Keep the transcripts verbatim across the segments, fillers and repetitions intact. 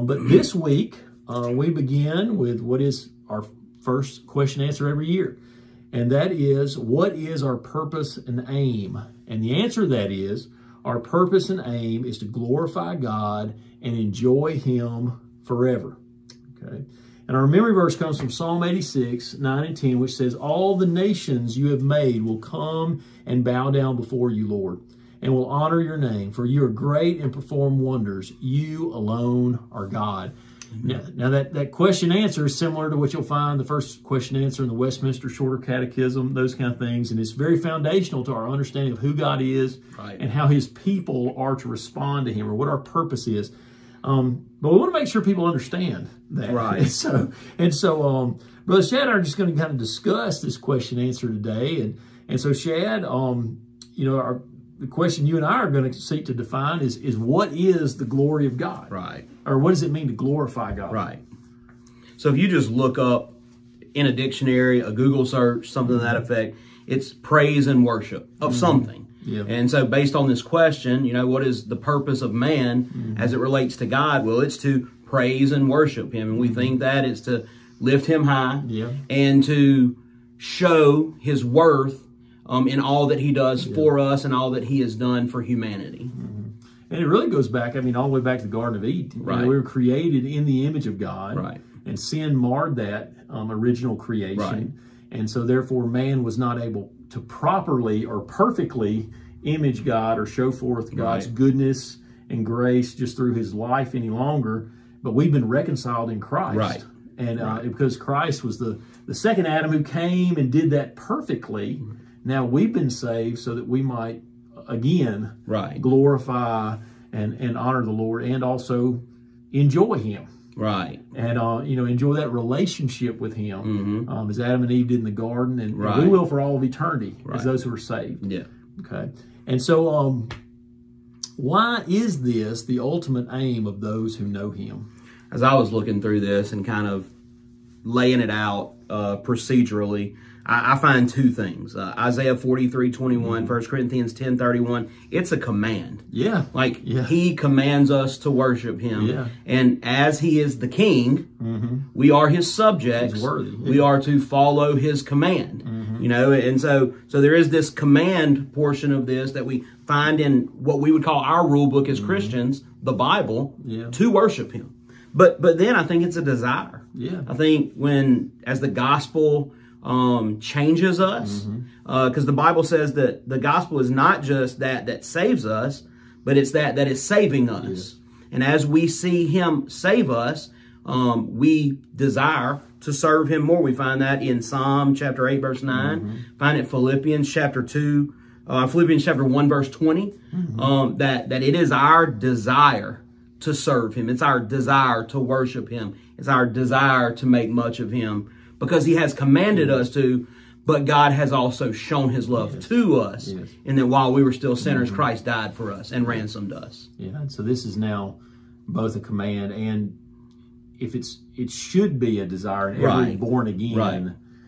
Um, but this week, uh, we begin with what is our first question answer every year. And that is, what is our purpose and aim? And the answer to that is, our purpose and aim is to glorify God and enjoy Him forever. Okay. And our memory verse comes from Psalm eighty-six, nine and ten, which says, all the nations you have made will come and bow down before you, Lord, and will honor your name, for you are great and perform wonders. You alone are God. Now, now that, that question answer is similar to what you'll find the first question answer in the Westminster Shorter Catechism, those kind of things. And it's very foundational to our understanding of who God is, right, and how His people are to respond to Him, or what our purpose is. Um, but we want to make sure people understand that. Right. And so, and so um, Brother Shad and I are just going to kind of discuss this question answer today. And, and so, Shad, um, you know, our the question you and I are going to seek to define is, is what is the glory of God? Right. Or what does it mean to glorify God? Right. So if you just look up in a dictionary, a Google search, something to that effect, it's praise and worship of mm-hmm. something. Yeah. And so based on this question, you know, what is the purpose of man mm-hmm. as it relates to God? Well, it's to praise and worship Him. And we mm-hmm. think that it's to lift Him high yeah. and to show His worth Um, in all that He does yeah. for us and all that He has done for humanity. Mm-hmm. And it really goes back, I mean, all the way back to the Garden of Eden. Right. You know, we were created in the image of God. Right. And sin marred that um, original creation. Right. And so therefore man was not able to properly or perfectly image God or show forth God's right. goodness and grace just through His life any longer. But we've been reconciled in Christ. Right. And uh, right. because Christ was the, the second Adam who came and did that perfectly, mm-hmm. now we've been saved so that we might, again, right. glorify and, and honor the Lord, and also enjoy Him. Right. And, uh, you know, enjoy that relationship with Him, mm-hmm. um, as Adam and Eve did in the garden, and, right. and we will for all of eternity right. as those who are saved. Yeah. Okay. And so um, why is this the ultimate aim of those who know Him? As I was looking through this and kind of laying it out uh, procedurally, I, I find two things. Uh, Isaiah forty-three twenty-one, mm-hmm. First Corinthians ten thirty-one, it's a command. Yeah. Like, yeah. He commands us to worship Him. Yeah. And as He is the King, mm-hmm. we are His subjects. He's worthy. Yeah. We are to follow His command. Mm-hmm. You know, and so so there is this command portion of this that we find in what we would call our rule book as mm-hmm. Christians, the Bible, yeah. to worship Him. But but then I think it's a desire. Yeah. I think when, as the gospel um, changes us, because mm-hmm. uh, the Bible says that the gospel is not just that that saves us, but it's that that is saving us. Yeah. And as we see Him save us, um, we desire to serve Him more. We find that in Psalm chapter eight, verse nine. Mm-hmm. Find it in Philippians chapter two, uh, Philippians chapter one, verse twenty. Mm-hmm. Um, that that it is our desire to serve Him. It's our desire to worship Him. It's our desire to make much of Him, because He has commanded us to, but God has also shown His love yes. to us. Yes. And that while we were still sinners, mm-hmm. Christ died for us and ransomed us. Yeah, and so this is now both a command, and if it's, it should be a desire in every right. born again, right.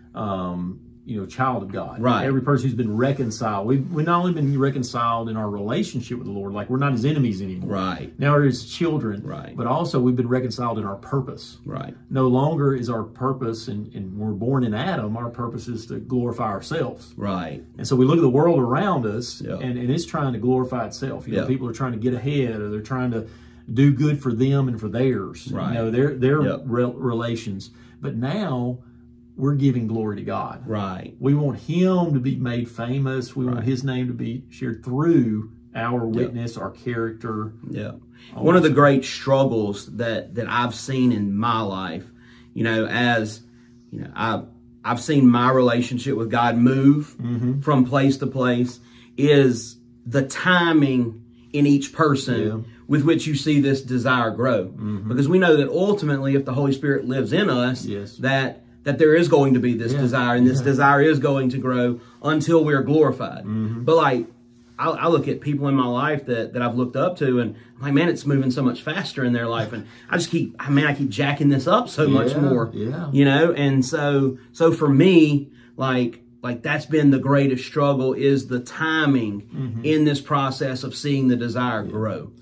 um, you know, child of God. Right. Every person who's been reconciled. We've, we've not only been reconciled in our relationship with the Lord, like we're not His enemies anymore. Right. Now we're His children. Right. But also we've been reconciled in our purpose. Right. No longer is our purpose, and, and we're born in Adam, our purpose is to glorify ourselves. Right. And so we look at the world around us, yep. and, and it's trying to glorify itself. You know, yep. people are trying to get ahead, or they're trying to do good for them and for theirs. Right. You know, their, their yep. re relations. But now we're giving glory to God. Right. We want Him to be made famous. We right. want His name to be shared through our witness, yep. our character. Yeah. One of the great struggles that, that I've seen in my life, you know, as, you know, I've, I've seen my relationship with God move mm-hmm. from place to place, is the timing in each person yeah. with which you see this desire grow. Mm-hmm. Because we know that ultimately, if the Holy Spirit lives in us, yes. that that there is going to be this yeah. desire, and this yeah. desire is going to grow until we're glorified. Mm-hmm. But like, I, I look at people in my life that, that I've looked up to, and I'm like, man, it's moving so much faster in their life. And I just keep, I mean, I keep jacking this up so yeah. much more, yeah. you know? And so, so for me, like, like that's been the greatest struggle, is the timing mm-hmm. in this process of seeing the desire yeah. grow.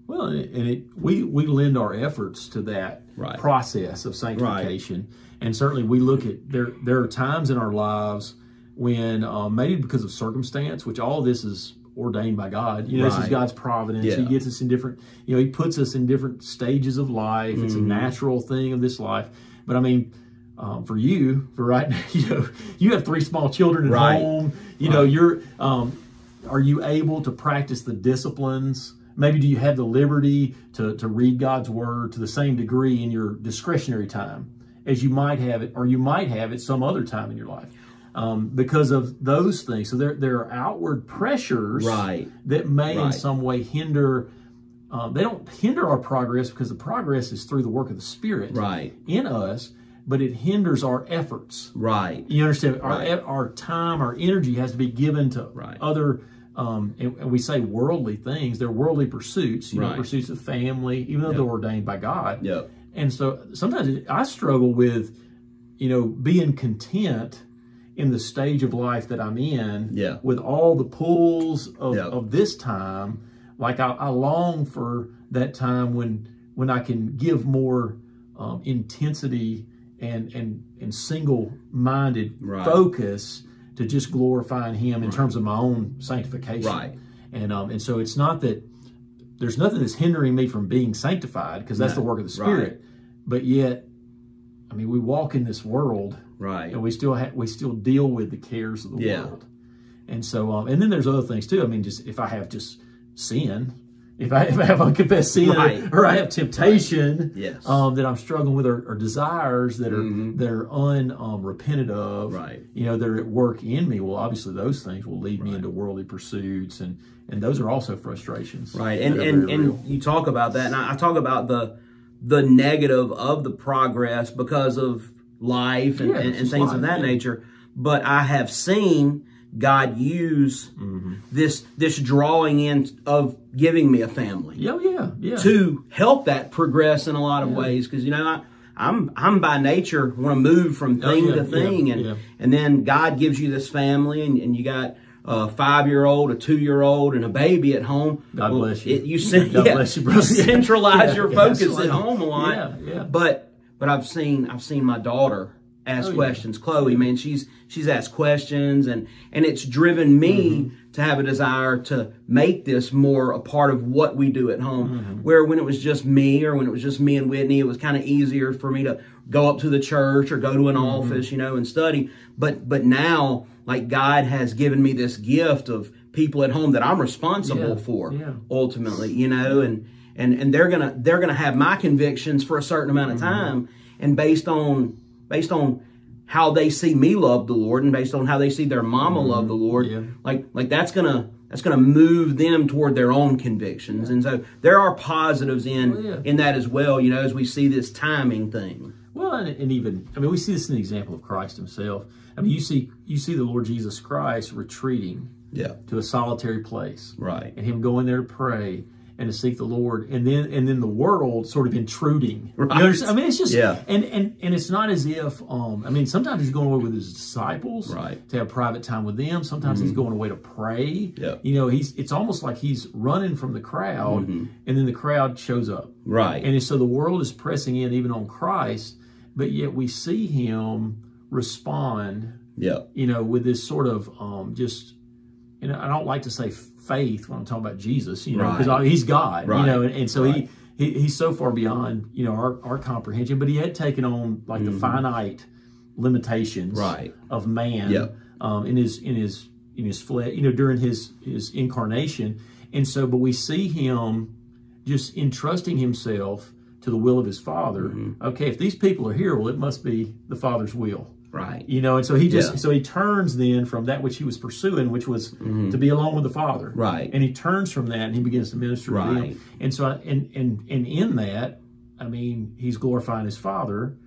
Well, and, it, and it, we we lend our efforts to that Right. process of sanctification, and certainly we look at there. There are times in our lives when um, maybe because of circumstance, which all this is ordained by God. You know, this is Right. God's providence. Yeah. He gets us in different. You know, He puts us in different stages of life. It's a Mhm. natural thing of this life. But I mean. Um, for you, for right now, you know, you have three small children at Right. home. You know, Right. you're. Um, are you able to practice the disciplines? Maybe do you have the liberty to to read God's word to the same degree in your discretionary time as you might have it, or you might have it some other time in your life, um, because of those things. So there there are outward pressures Right. that may in Right. some way hinder. Um, they don't hinder our progress because the progress is through the work of the Spirit Right. in us. But it hinders our efforts. Right. You understand? Our Right. our time, our energy has to be given to Right. other, um, and, and we say worldly things. They're worldly pursuits, you know, Right. pursuits of family, even though Yep. they're ordained by God. Yep. And so sometimes I struggle with, you know, being content in the stage of life that I'm in, Yeah. with all the pulls of, Yep. of this time. Like I, I long for that time when when I can give more um, intensity and and and single-minded Right. focus to just glorifying Him in terms of my own sanctification. Right. And um and so it's not that there's nothing that's hindering me from being sanctified, because that's No. the work of the Spirit. But yet, I mean, we walk in this world, Right. and we still ha- we still deal with the cares of the Yeah. world. And so um and then there's other things too. I mean, just if I have just sin. If I, if I have unconfessed sin, Right. or, or I have temptation, Yes. um, that I'm struggling with, or, or desires that are Mhm. that are unrepented um, of, Right. you know, they're at work in me. Well, obviously, those things will lead me Right. into worldly pursuits, and and those are also frustrations, Right. And that are and, very and real. you talk about that, and I, I talk about the the negative of the progress because of life and, Yeah, and, it's and just things life, of that yeah. nature. But I have seen God use Mm-hmm. this this drawing in of giving me a family yeah, yeah, yeah, to help that progress in a lot of Yeah. ways. Because you know, I, I'm I'm by nature want to move from Oh, thing yeah, to thing, yeah, and yeah. and then God gives you this family, and, and you got a five year old, a two year old, and a baby at home. God Well, bless you. It, you, cen- God yeah, bless you, you brother. centralize Yeah, your yeah, focus absolutely. at home a lot. Yeah, yeah. But but I've seen I've seen my daughter ask Oh, yeah. questions. Chloe, man, she's she's asked questions, and and it's driven me Mm-hmm. to have a desire to make this more a part of what we do at home. Mm-hmm. Where when it was just me, or when it was just me and Whitney, it was kind of easier for me to go up to the church or go to an Mm-hmm. office, you know, and study. But but now, like, God has given me this gift of people at home that I'm responsible Yeah, for, yeah. ultimately, you know, and and and they're gonna they're gonna have my convictions for a certain amount of Mm-hmm. time, and based on based on how they see me love the Lord, and based on how they see their mama love the Lord, Yeah. like like that's gonna that's gonna move them toward their own convictions. And so there are positives in Oh, yeah. in that as well, you know, as we see this timing thing. Well, and, and even I mean, we see this in the example of Christ Himself. I mean, you see you see the Lord Jesus Christ retreating Yeah. to a solitary place, Right. and Him going there to pray and to seek the Lord, and then and then the world sort of intruding. You Right. understand? I mean, it's just Yeah. and and and it's not as if um I mean, sometimes He's going away with His disciples, Right. to have private time with them. Sometimes He's going away to pray. Yep. You know, He's it's almost like He's running from the crowd, and then the crowd shows up. Right. And so the world is pressing in even on Christ, but yet we see Him respond, Yeah. you know, with this sort of um, just, you know, I don't like to say faith when I'm talking about Jesus, you know, because Right. He's God, Right. you know, and, and so Right. he, he He's so far beyond, you know, our, our comprehension, but He had taken on like the finite limitations Right. of man Yep. um, in his in his in his flesh, you know, during his his incarnation, and so, but we see Him just entrusting Himself to the will of His Father. Okay, if these people are here, well, it must be the Father's will. Right. You know, and so he just Yeah. so he turns then from that which he was pursuing, which was to be alone with the Father. Right. And he turns from that and he begins to minister to Right. them. And so I, and and and in that, I mean, he's glorifying his Father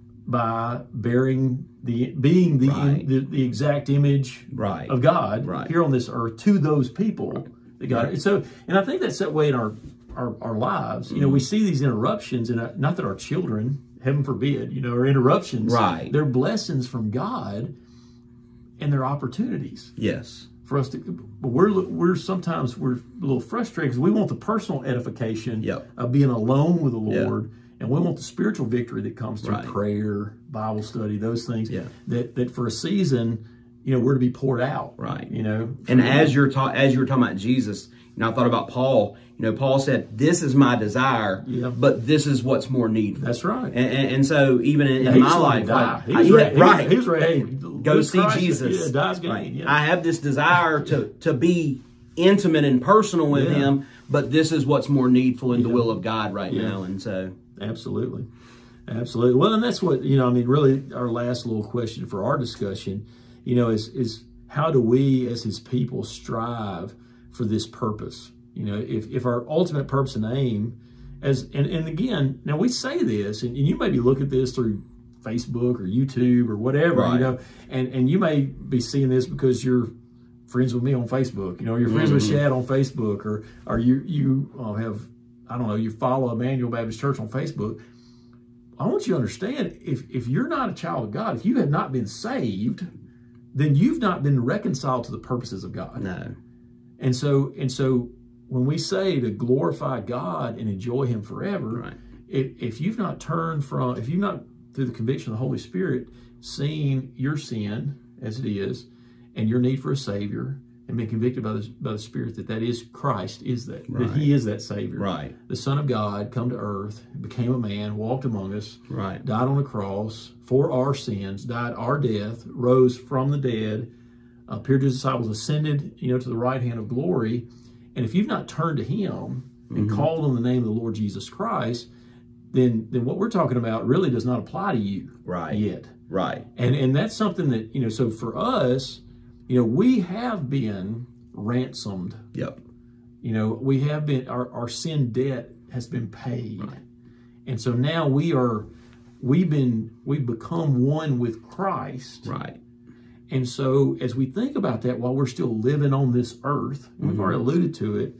by bearing the being the Right. the, the exact image Right. of God Right. here on this earth to those people that God. And so, and I think that's that way in our our, our lives. You know, we see these interruptions, and uh, not that our children, heaven forbid, you know, are interruptions. Right. They're blessings from God, and they're opportunities. Yes. for us to, but we're we're sometimes we're a little frustrated because we want the personal edification Yep. of being alone with the Lord, Yep. and we want the spiritual victory that comes through Right. prayer, Bible study, those things. Yeah. That that for a season, you know, we're to be poured out. Right. You know, And as you're ta- as you were talking about Jesus, you know, I thought about Paul. You know, Paul said, "This is my desire, Yeah. but this is what's more needful." That's right. And, and, and so, even in, Yeah, in he my just wanted life, to die. like, He I- was yeah, ready. right, He was ready. go Lose see Christ. Jesus. Yeah, die's gain. Right. Yeah. I have this desire to to be intimate and personal with Yeah. Him, but this is what's more needful in the Yeah. will of God right Yeah. now. And so, Absolutely. Absolutely. Well, and that's what, you know, I mean, really our last little question for our discussion, you know, is, is how do we as his people strive for this purpose? You know, if, if our ultimate purpose and aim as, and, and again, now we say this, and, and you may be looking at this through Facebook or YouTube or whatever, Right. you know, and, and you may be seeing this because you're friends with me on Facebook, you know, you're friends Mm-hmm. with Shad on Facebook, or, or you, you uh, have, I don't know, you follow Emmanuel Baptist Church on Facebook. I want you to understand, if, if you're not a child of God, if you have not been saved, then you've not been reconciled to the purposes of God. no. And so, and so when we say to glorify God and enjoy him forever, Right. if, if you've not turned from, if you've not, through the conviction of the Holy Spirit, seen your sin as it is and your need for a Savior, and been convicted by the, by the Spirit that that is Christ, is that, Right. that he is that Savior. Right. The Son of God, come to earth, became a man, walked among us, Right. died on the cross for our sins, died our death, rose from the dead, appeared to his disciples, ascended, you know, to the right hand of glory. And if you've not turned to him and Mm-hmm. called on the name of the Lord Jesus Christ, then then what we're talking about really does not apply to you Right. yet. Right. And and that's something that, you know, so for us, you know, we have been ransomed. Yep. You know, we have been, our, our sin debt has been paid. Right. And so now we are, we've been, we've become one with Christ. Right. And so as we think about that while we're still living on this earth, and we've Mm-hmm. already alluded to it,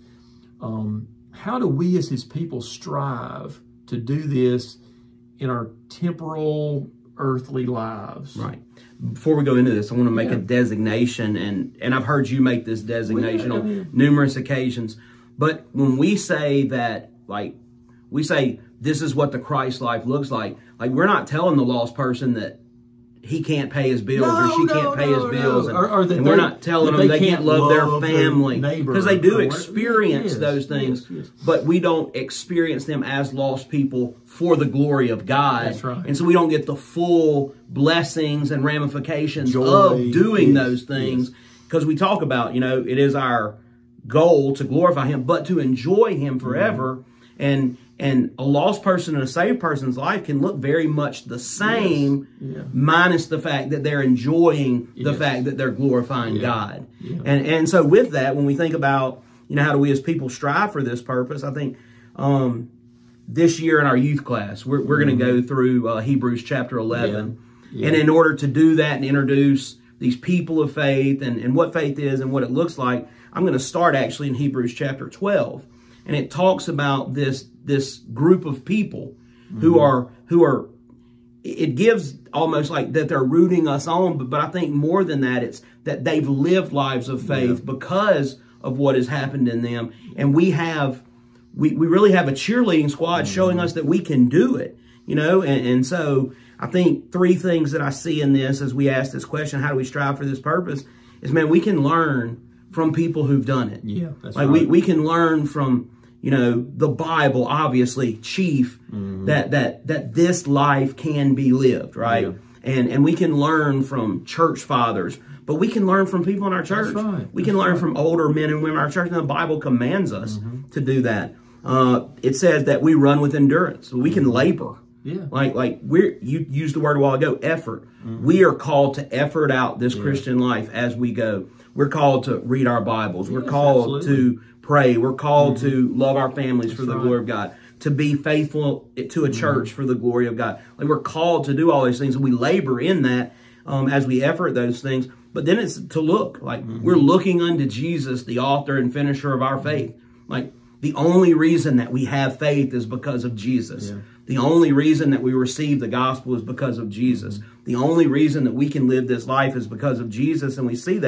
um, how do we as his people strive to do this in our temporal, earthly lives? Right. Before we go into this, I want to make Yeah. a designation, and, and I've heard you make this designation Well, yeah, I on mean- numerous occasions. But when we say that, like, we say this is what the Christ life looks like, like we're not telling the lost person that he can't pay his bills or No, she no, can't pay no, his bills, no. and, Or- or that and we're they- not telling that them they they can't can't love their love their family, neighbor because they or do whatever. experience Yes, those things, yes, yes. but we don't experience them as lost people for the glory of God. That's right. And so we don't get the full blessings and ramifications Joy, of doing yes, those things, because we talk about, you know, it is our goal to glorify him, but to enjoy him forever. Mm-hmm. And and a lost person and a saved person's life can look very much the same, Yes. Yeah. minus the fact that they're enjoying the Yes. fact that they're glorifying Yeah. God. Yeah. And and so with that, when we think about, you know, how do we as people strive for this purpose, I think um, this year in our youth class, we're, we're going to go through uh, Hebrews chapter eleven. Mm-hmm. Yeah. And in order to do that and introduce these people of faith and, and what faith is and what it looks like, I'm going to start actually in Hebrews chapter twelve. And it talks about this this group of people Mm-hmm. who are who are it gives almost like that they're rooting us on, but, but I think more than that, it's that they've lived lives of faith Yeah. because of what has happened in them. And we have we, we really have a cheerleading squad Mm-hmm. showing us that we can do it, you know, and, and so I think three things that I see in this as we ask this question, how do we strive for this purpose, is, man, we can learn from people who've done it. Yeah, that's like right. we, we can learn from, you know, the Bible, obviously, chief, Mm-hmm. that that that this life can be lived, right? Yeah. And and we can learn from church fathers, but we can learn from people in our church. right. We can That's learn right. from older men and women in our church, and the Bible commands us Mm-hmm. to do that. Uh, it says that we run with endurance. We can labor. Yeah. Like like we're you used the word a while ago, effort. We are called to effort out this Christian life as we go. We're called to read our Bibles. We're Yes, called absolutely. to pray. We're called to love our families for the right. glory of God. To be faithful to a church for the glory of God. Like we're called to do all these things, and we labor in that um, as we effort those things. But then it's to look like we're looking unto Jesus, the author and finisher of our faith. Like the only reason that we have faith is because of Jesus. Yeah. The only reason that we receive the gospel is because of Jesus. The only reason that we can live this life is because of Jesus, and we see that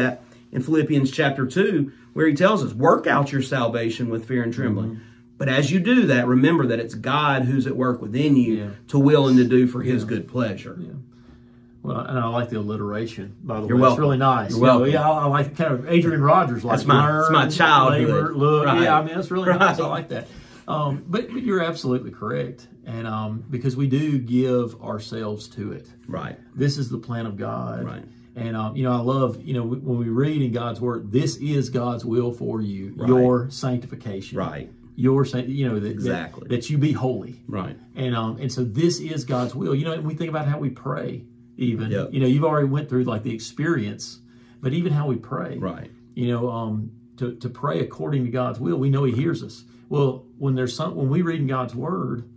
in Philippians chapter two, where he tells us, work out your salvation with fear and trembling. Mm-hmm. But as you do that, remember that it's God who's at work within you yeah. to will and to do for his yeah. good pleasure. Yeah. Well, and I like the alliteration, by the You're way. welcome. It's really nice. You're welcome. You know, yeah, I, I like kind of Adrian Rogers. Like that's my, learn, that's my childhood. Labor, look. Right. Yeah, I mean, that's really right. nice. I like that. Um, but, but you're absolutely correct. And um, because we do give ourselves to it. Right. This is the plan of God. Right. And, um, you know, I love, you know, when we read in God's word, this is God's will for you, right. your sanctification. Right. Your, you know, that, exactly. that, that you be holy. Right. And um, and so this is God's will. You know, and we think about how we pray even. Yep. You know, you've already went through like the experience, but even how we pray. Right. You know, um, to, to pray according to God's will, we know he hears us. Well, when there's some, when we read in God's word,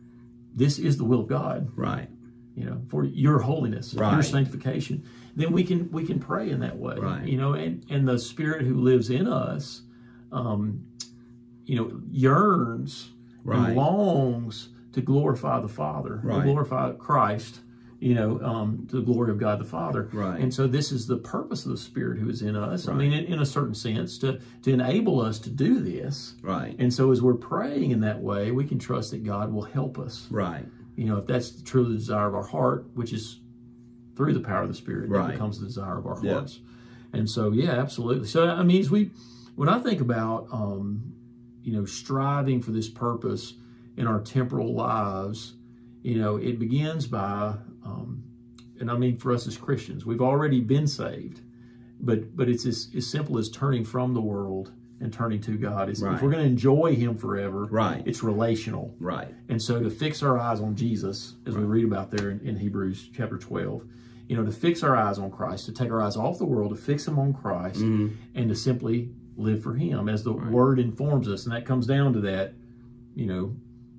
this is the will of God. Right. You know, for your holiness, right. your sanctification, then we can we can pray in that way. Right. You know, and, and the Spirit who lives in us, um, you know, yearns right. and longs to glorify the Father, right. to glorify Christ, you know, um, to the glory of God the Father. Right. And so this is the purpose of the Spirit who is in us. Right. I mean, in, in a certain sense, to to enable us to do this. Right. And so as we're praying in that way, we can trust that God will help us. Right. You know, if that's truly the desire of our heart, which is through the power of the Spirit, right. that becomes the desire of our hearts. Yeah. And so, yeah, absolutely. So, I mean, as we, when I think about, um, you know, striving for this purpose in our temporal lives, you know, it begins by, um, and I mean for us as Christians, we've already been saved, but but it's as, as simple as turning from the world and turning to God. It's, right. If we're going to enjoy him forever, right. it's relational. Right. And so to fix our eyes on Jesus, as right. we read about there in, in Hebrews chapter twelve, you know, to fix our eyes on Christ, to take our eyes off the world, to fix them on Christ, mm-hmm. and to simply live for him as the right. word informs us. And that comes down to that, you know,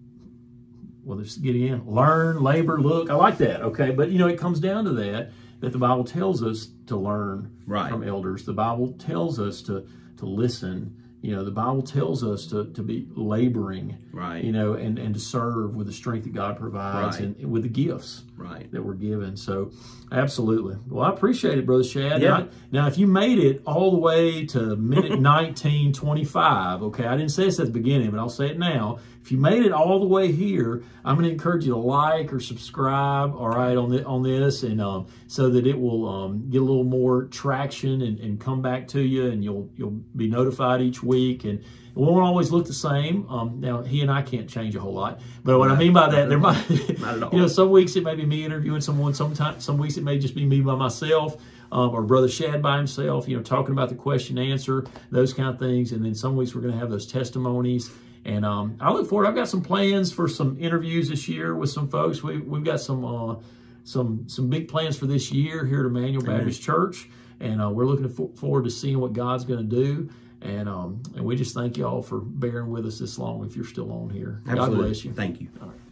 well, let's get in, learn, labor, look. I like that, okay? But, you know, it comes down to that, that the Bible tells us to learn right. from elders. The Bible tells us to to listen. You know, the Bible tells us to, to be laboring, right. you know, and, and to serve with the strength that God provides right. and with the gifts right. that we're given. So, absolutely. Well, I appreciate it, Brother Shad. Yeah. Now, now, if you made it all the way to minute nineteen twenty-five, okay, I didn't say this at the beginning, but I'll say it now. If you made it all the way here, I'm going to encourage you to like or subscribe, all right, on, the, on this, and um, so that it will um, get a little more traction and, and come back to you, and you'll you'll be notified each week. And it won't always look the same. Um, now, he and I can't change a whole lot, but what Not, I mean by that, there might, not at all. you know, some weeks it may be me interviewing someone. Sometimes, some weeks it may just be me by myself. Um, or Brother Shad by himself, you know, talking about the question and answer, those kind of things. And then some weeks we're going to have those testimonies. And um, I look forward. I've got some plans for some interviews this year with some folks. We, we've got some uh, some some big plans for this year here at Emmanuel Amen. Baptist Church. And uh, we're looking for, forward to seeing what God's going to do. And um, and we just thank you all for bearing with us this long if you're still on here. Absolutely. God bless you. Thank you. All right.